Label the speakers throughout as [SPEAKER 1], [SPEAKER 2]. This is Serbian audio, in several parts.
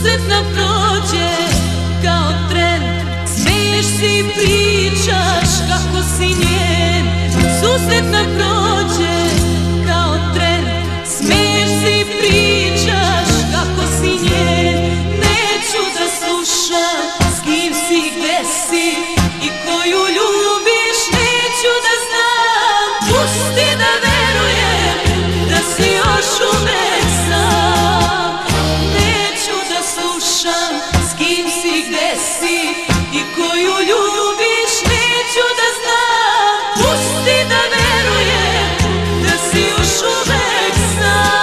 [SPEAKER 1] Susret nam prođe kao tren, smeješ se i pričaš kako si njen. Susret nam prođe kao tren, smeješ se i pričaš kako si njen. Neću da slušam s kim si, gde si i koju ljubiš, neću da znam. Pusti da verujem da si još uvek sam. Neću da slušam s kim si, gde si i koju ljubiš, neću da znam. Pusti da verujem da si još uvek sam.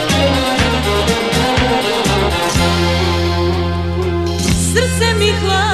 [SPEAKER 1] Srce mi hladi